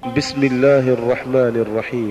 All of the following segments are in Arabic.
بسم الله الرحمن الرحيم.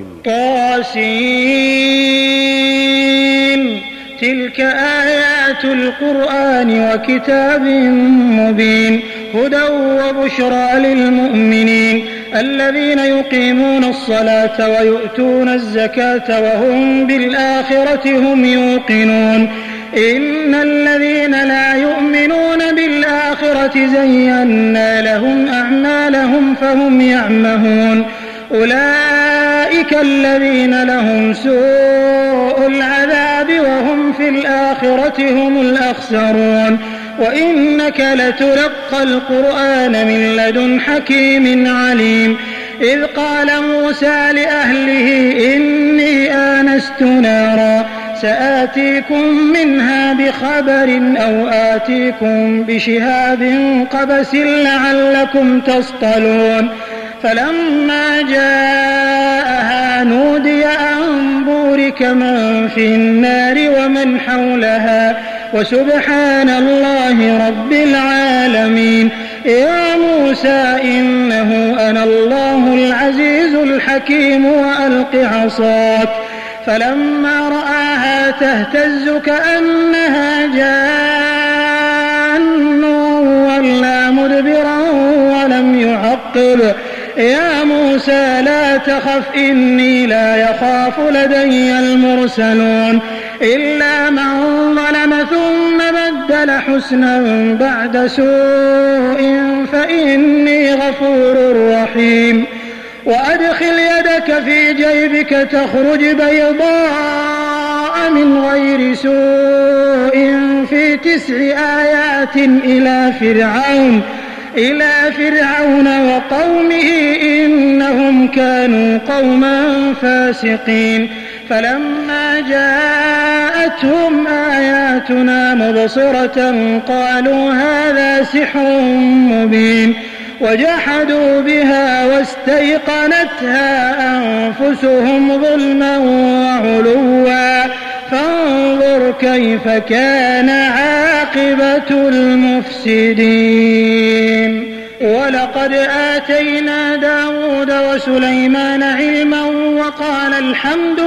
طاسين. تلك آيات القرآن وكتاب مبين هدى وبشرى للمؤمنين الذين يقيمون الصلاة ويؤتون الزكاة وهم بالآخرة هم يوقنون إن الذين لا يؤمنون بالآخرة زينا لهم أعمالهم فهم يعمهون أولئك الذين لهم سوء العذاب وهم في الآخرة هم الأخسرون وإنك لتلقى القرآن من لدن حكيم عليم إذ قال موسى لأهله إني آنست نارا سآتيكم منها بخبر أو آتيكم بشهاب قبس لعلكم تصطلون فلما جاءها نودي أن بورك من في النار ومن حولها وسبحان الله رب العالمين يا موسى إنه أنا الله العزيز الحكيم وألق عصاك فلما رآها تهتز كأنها جان ولا مدبرا ولم يعقب يا موسى لا تخف إني لا يخاف لدي المرسلون إلا من ظلم ثم بدل حسنا بعد سوء فإني غفور رحيم وأدخل يدك في جيبك تخرج بيضاء من غير سوء في 9 آيات إلى فرعون وقومه إنهم كانوا قوما فاسقين فلما جاءتهم آياتنا مبصرة قالوا هذا سحر مبين وجحدوا بها واستيقنتها أنفسهم ظلما وعلوا فانظر كيف كان عاقبة المفسدين ولقد آتينا داود وسليمان علما وقال الحمد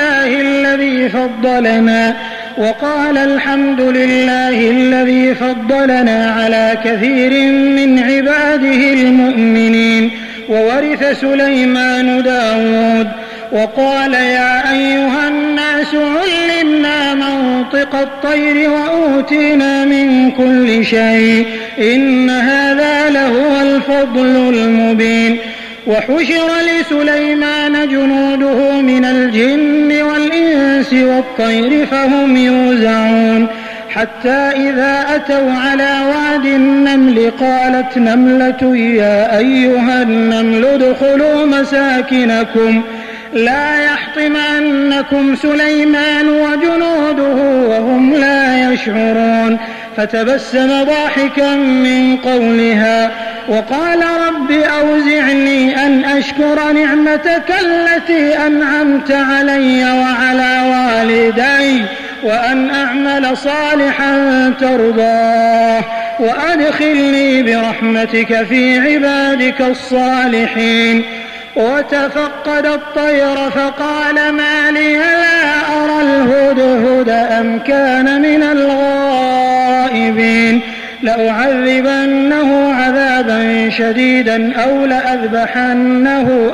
لله الذي فضلنا على كثير من عباده المؤمنين وورث سليمان داود وقال يا أيها الناس علمنا منطق الطير وأوتينا من كل شيء إن هذا لهو الفضل المبين وحشر لسليمان جنوده من الجن والإنس والطير فهم يوزعون حتى إذا أتوا على واد النمل قالت نملة يا أيها النمل ادخلوا مساكنكم لا يحطمنكم سليمان وجنوده وهم لا يشعرون فتبسم ضاحكا من قولها وقال رب أوزعني أن أشكر نعمتك التي أنعمت علي وعلى والدي وأن أعمل صالحا ترضاه وأدخلني برحمتك في عبادك الصالحين وتفقد الطير فقال ما لي لا أرى الهدهد أم كان من الغائبين لأعذبنه عذابا شديدا أو لأذبحنه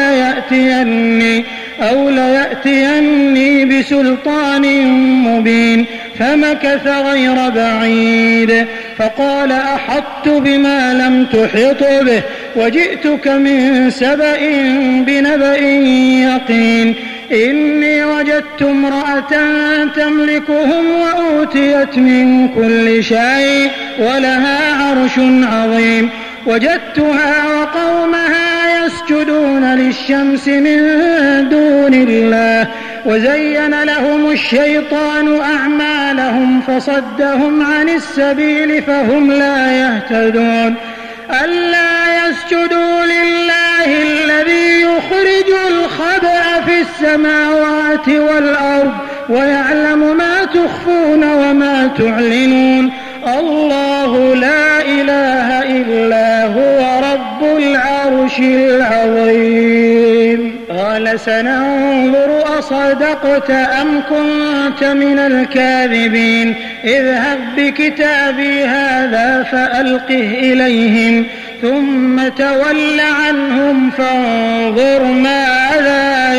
أو ليأتيني بسلطان مبين فمكث غير بعيد فقال أحطت بما لم تحط به وجئتك من سبأ بنبأ يقين إني وجدت امرأة تملكهم وأوتيت من كل شيء ولها عرش عظيم وجدتها وقومها يسجدون للشمس من دون الله وزين لهم الشيطان أعمالهم فصدهم عن السبيل فهم لا يهتدون ألا يسجدوا لله الذي يخرج الخبأ في السماوات والأرض ويعلم ما تخفون وما تعلنون الله لا إله إلا هو رب العرش العرش العظيم. قال سننظر أصدقت أم كنت من الكاذبين اذهب بكتابي هذا فألقه إليهم ثم تول عنهم فانظر ماذا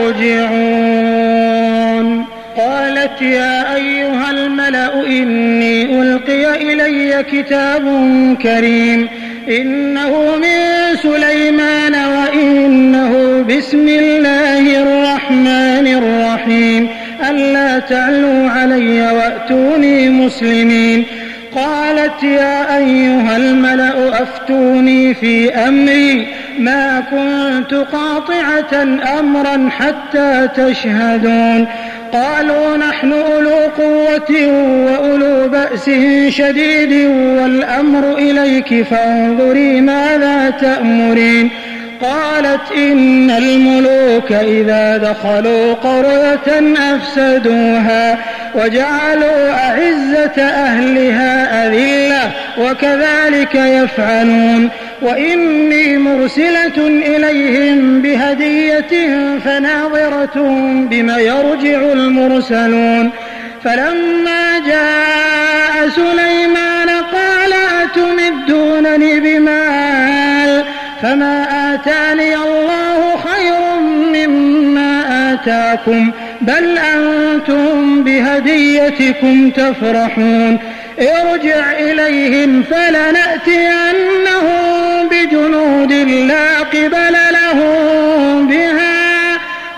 يرجعون. قالت يا أيها الملأ إني ألقي إلي كتاب كريم إنه من سليمان وإنه بسم الله الرحمن الرحيم ألا تعلوا علي وأتوني مسلمين. قالت يا أيها الملأ أفتوني في أمري ما كنت قاطعة أمرا حتى تشهدون. قالوا نحن أولو قوة وأولو بأس شديد والأمر إليك فانظري ماذا تأمرين. قالت إن الملوك إذا دخلوا قرية أفسدوها وجعلوا أعزة أهلها أذلة وكذلك يفعلون. وإني مرسلة إليهم بهدية فناظرة بما يرجع المرسلون. فلما جاء سليمان قال أتمدونني بمال فما آتاني الله خير مما آتاكم بل أنتم بهديتكم تفرحون. ارجع إليهم فلنأتينهم بجنود لا قبل لهم بها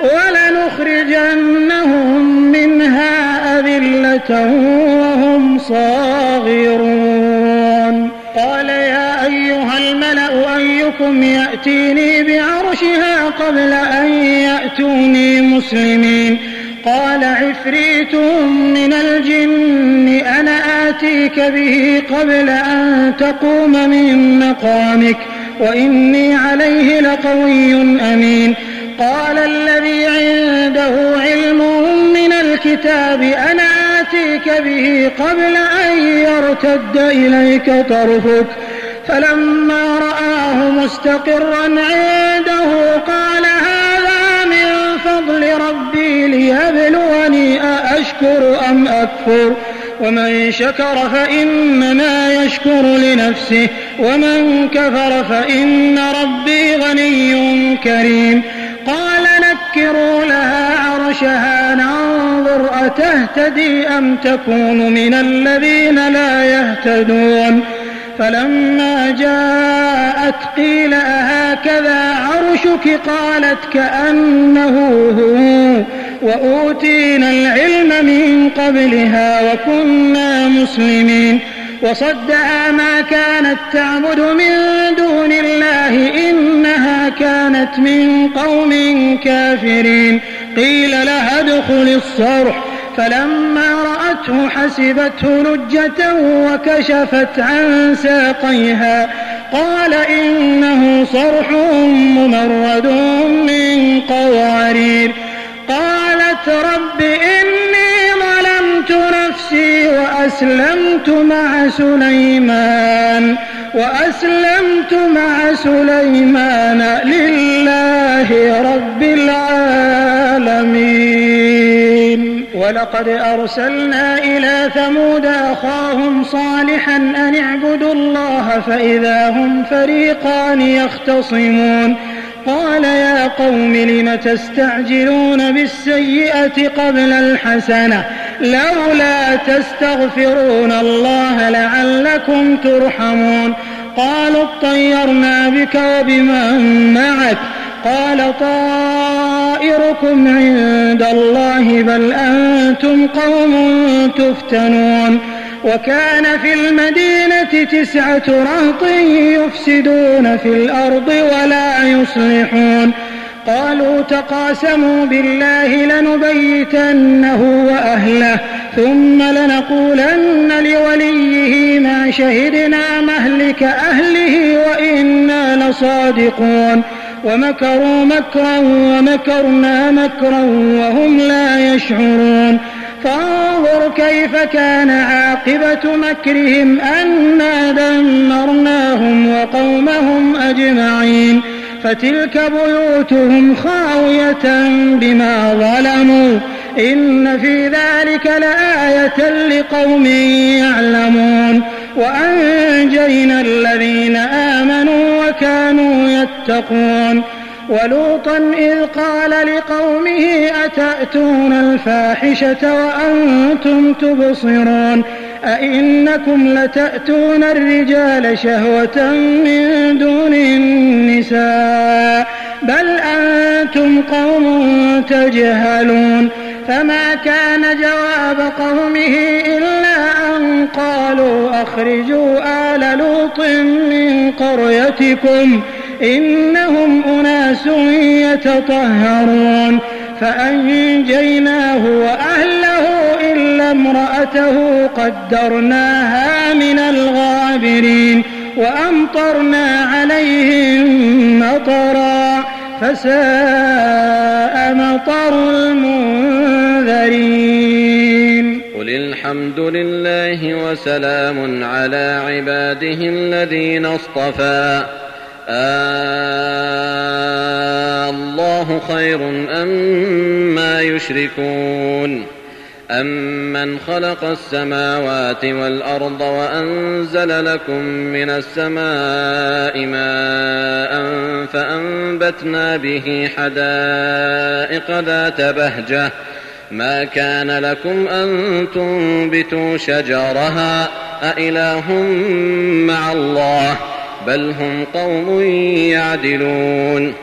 ولنخرجنهم منها أذلة وهم صاغرون. قال يا أيها الملأ أيكم يأتيني بعرشها قبل أن يأتوني مسلمين. قال عفريت من الجن أنا آتيك به قبل أن تقوم من مقامك وإني عليه لقوي أمين. قال الذي عنده علم من الكتاب أنا آتيك به قبل أن يرتد إليك طرفك فلما رآه مستقرا عنده قال هذا من فضل ربي ليبلوني أأشكر أم أكفر ومن شكر فإنما يشكر لنفسه ومن كفر فإن ربي غني كريم. قال نكروا لها عرشها ننظر أتهتدي أم تكون من الذين لا يهتدون. فلما جاءت قيل أهكذا عرشك قالت كأنه هو وأوتينا العلم من قبلها وكنا مسلمين. وصدها ما كانت تعبد من دون الله إنها كانت من قوم كافرين. قيل لها ادخل الصرح فلما رأته حسبته لجة وكشفت عن ساقيها قال إنه صرح ممرد من قوارير. قالت رب إني ظلمت نفسي وأسلمت مع سليمان لله رب العالمين. ولقد أرسلنا إلى ثمود أخاهم صالحا أن اعبدوا الله فإذا هم فريقان يختصمون. قال يا قوم لم تستعجلون بالسيئة قبل الحسنة لولا تستغفرون الله لعلكم ترحمون. قالوا اطيرنا بك وبمن معك قال طائركم عند الله بل أنتم قوم تفتنون. وكان في المدينة 9 رهط يفسدون في الأرض ولا يصلحون. قالوا تقاسموا بالله لنبيتنه وأهله ثم لنقولن لوليه ما شهدنا مهلك أهله وإنا لصادقون. ومكروا مكرا ومكرنا مكرا وهم لا يشعرون. فانظر كيف كان عاقبة مكرهم أنا دمرناهم وقومهم أجمعين. فتلك بيوتهم خاوية بما ظلموا إن في ذلك لآية لقوم يعلمون وأنجينا الذين آمنوا وكانوا يتقون ولوطا إذ قال لقومه أتأتون الفاحشة وأنتم تبصرون أئنكم لتأتون الرجال شهوة من دون النساء بل أنتم قوم تجهلون فما كان جواب قومه إلا أن قالوا أخرجوا آل لوط من قريتكم إنهم أناس يتطهرون فأنجيناه وأهله إلا امرأته قدرناها من الغابرين وأمطرنا عليهم مطرا فساء مطر المنذرين قل الحمد لله وسلام على عباده الذين اصطفى الله خير أما يشركون أمن خلق السماوات والأرض وأنزل لكم من السماء ماء فأنبتنا به حدائق ذات بهجة ما كان لكم أن تنبتوا شجرها أإله مع الله بل هم قوم يعدلون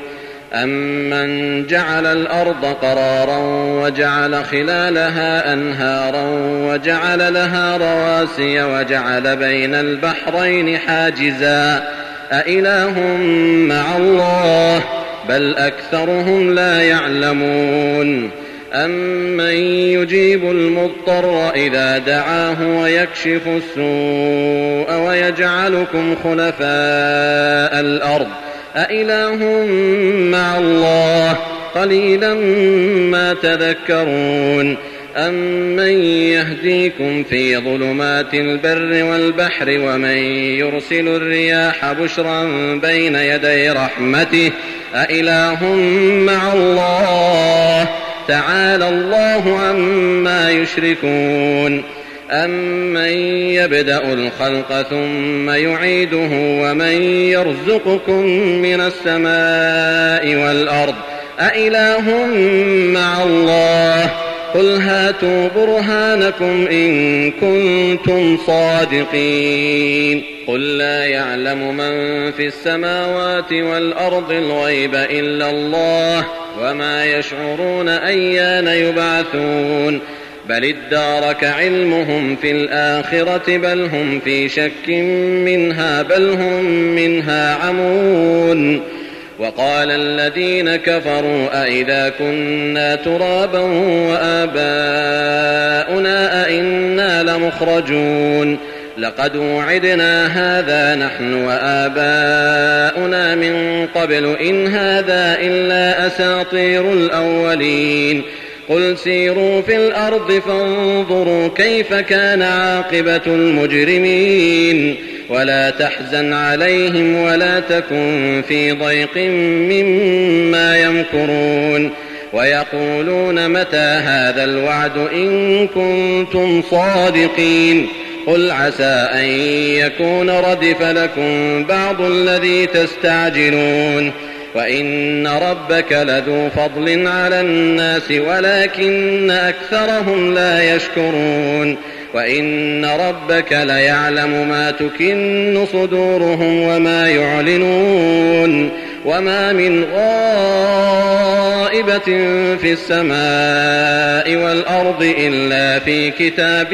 أمن جعل الأرض قرارا وجعل خلالها أنهارا وجعل لها رواسي وجعل بين البحرين حاجزا أإله مع الله بل أكثرهم لا يعلمون أمن يجيب المضطر إذا دعاه ويكشف السوء ويجعلكم خلفاء الأرض أإله مع الله قليلا ما تذكرون أمن يهديكم في ظلمات البر والبحر ومن يرسل الرياح بشرا بين يدي رحمته أإله مع الله تعالى الله عما يشركون أمن يبدأ الخلق ثم يعيده ومن يرزقكم من السماء والأرض أإله مع الله قل هاتوا برهانكم إن كنتم صادقين قل لا يعلم من في السماوات والأرض الغيب إلا الله وما يشعرون أيان يبعثون بل ادارك علمهم في الآخرة بل هم في شك منها بل هم منها عمون وقال الذين كفروا أئذا كنا ترابا وآباؤنا أئنا لمخرجون لقد وعدنا هذا نحن وآباؤنا من قبل إن هذا إلا أساطير الأولين قل سيروا في الأرض فانظروا كيف كان عاقبة المجرمين ولا تحزن عليهم ولا تكن في ضيق مما يمكرون ويقولون متى هذا الوعد إن كنتم صادقين قل عسى أن يكون ردف لكم بعض الذي تستعجلون وإن ربك لذو فضل على الناس ولكن أكثرهم لا يشكرون وإن ربك ليعلم ما تكن صدورهم وما يعلنون وما من غائبة في السماء والأرض إلا في كتاب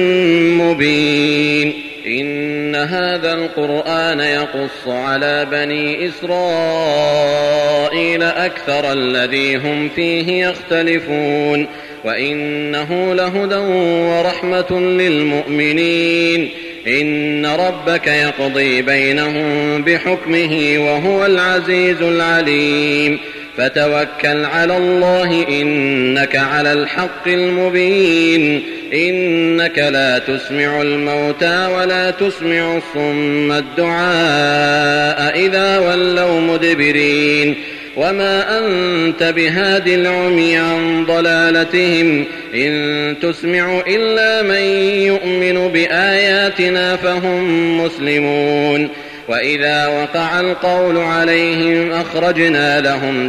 مبين إن هذا القرآن يقص على بني إسرائيل أكثر الذي هم فيه يختلفون وإنه لهدى ورحمة للمؤمنين إن ربك يقضي بينهم بحكمه وهو العزيز العليم فتوكل على الله إنك على الحق المبين إنك لا تسمع الموتى ولا تسمع الصم الدعاء إذا ولوا مدبرين وما أنت بهاد العمي عن ضلالتهم إن تسمع إلا من يؤمن بآياتنا فهم مسلمون وإذا وقع القول عليهم أخرجنا لهم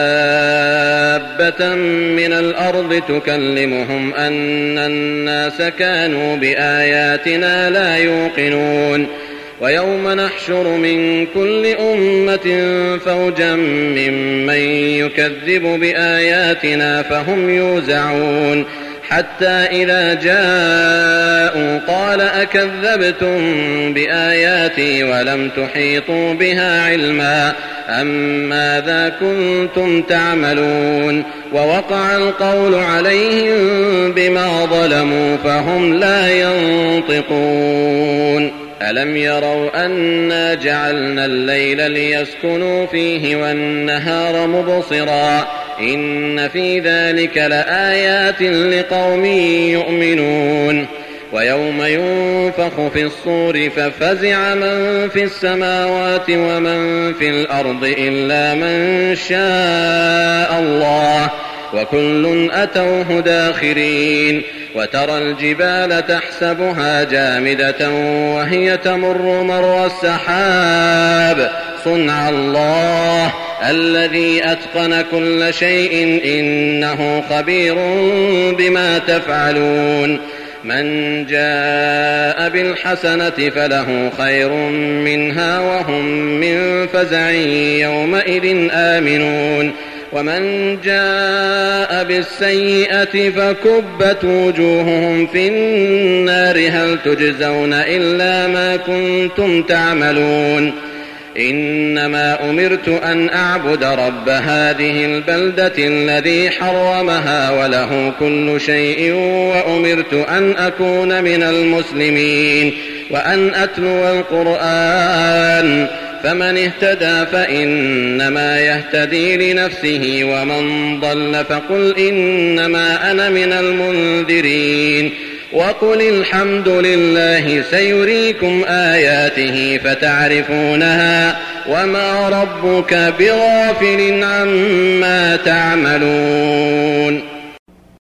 دابة من الأرض تكلمهم أن الناس كانوا بآياتنا لا يوقنون ويوم نحشر من كل أمة فوجا ممن يكذب بآياتنا فهم يوزعون حتى إذا جاءوا قال أكذبتم بآياتي ولم تحيطوا بها علما أم ماذا كنتم تعملون ووقع القول عليهم بما ظلموا فهم لا ينطقون ألم يروا أنا جعلنا الليل ليسكنوا فيه والنهار مبصرا إن في ذلك لآيات لقوم يؤمنون ويوم ينفخ في الصور ففزع من في السماوات ومن في الأرض إلا من شاء الله وكل أتوه داخرين وترى الجبال تحسبها جامدة وهي تمر مر السحاب صنع الله الذي أتقن كل شيء إنه خبير بما تفعلون من جاء بالحسنة فله خير منها وهم من فزع يومئذ آمنون ومن جاء بالسيئة فكبت وجوههم في النار هل تجزون إلا ما كنتم تعملون إنما أمرت أن أعبد رب هذه البلدة الذي حرمها وله كل شيء وأمرت أن أكون من المسلمين وأن أتلو القرآن فمن اهتدى فإنما يهتدي لنفسه ومن ضل فقل إنما أنا من المنذرين وقل الحمد لله سيريكم آياته فتعرفونها وما ربك بغافل عما تعملون